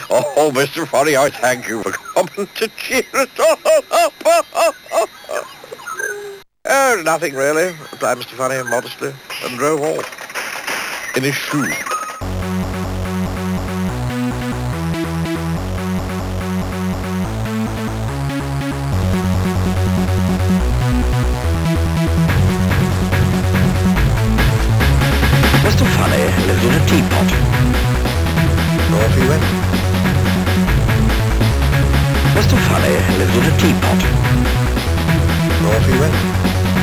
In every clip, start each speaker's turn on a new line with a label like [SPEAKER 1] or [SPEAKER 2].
[SPEAKER 1] Oh, Mr. Funny, I thank you for coming to cheer us all up. Oh, nothing really, replied Mr. Funny modestly, and drove off in his shoe. Mr. Funny lived in a teapot. Off he went. Mr. Funny lived in a teapot. Off he went.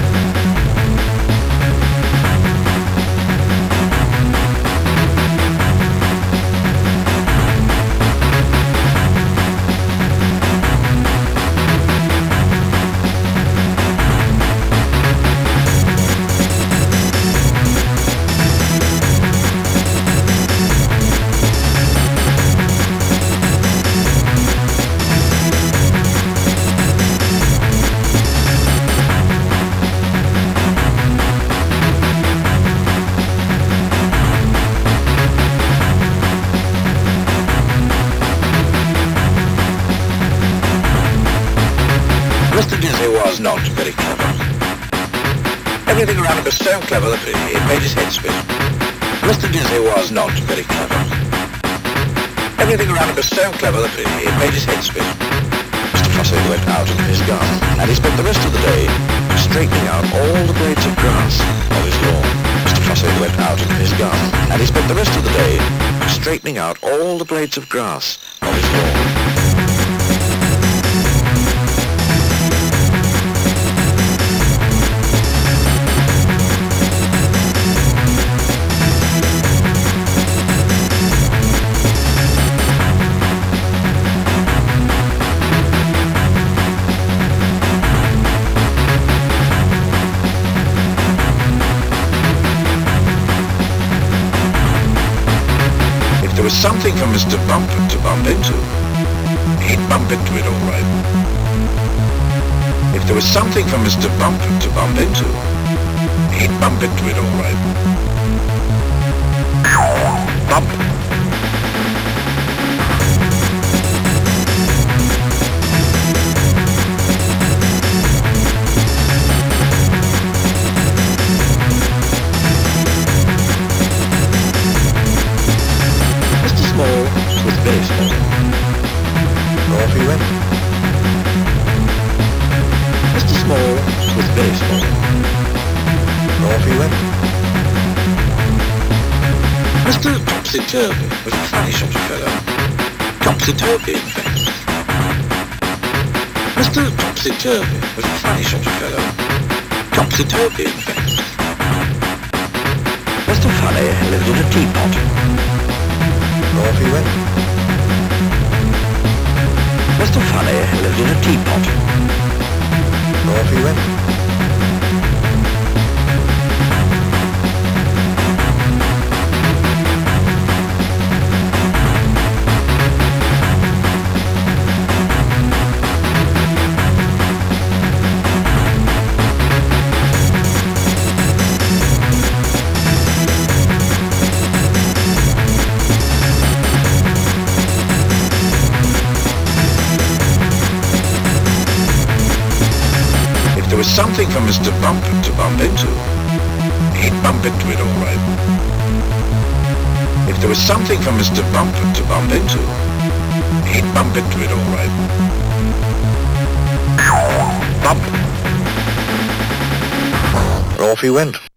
[SPEAKER 1] Mr. Dizzy was not very clever. Everything around him was so clever that it made his head spin. Mr. Dizzy was not very clever. Everything around him was so clever that it made his head spin. Mr. Fussy went out into his garden, and he spent the rest of the day straightening out all the blades of grass of his lawn. Mr. Fussy went out into his garden, and he spent the rest of the day straightening out all the blades of grass of his lawn. There was something for Mr. Bumper to bump into. He'd bump into it all right. If there was something for Mr. Bumper to bump into, he'd bump into it all right. Bump. Was very small. Off he went. Mr. Small was very small. Off he went. Mr. Topsy-Turvy was a funny sort of fellow. Topsy-Turvy, in fact. Mr. Topsy-Turvy was a funny sort of fellow. Topsy-Turvy, in fact. Mr. Funny lived in a teapot. Off he went. Mr. Funny lived in a teapot. Off he went. There was something for Mr. Bumper to bump into. He'd bump into it all right. If there was something for Mr. Bumper to bump into, he'd bump into it all right. Bump. Off he went.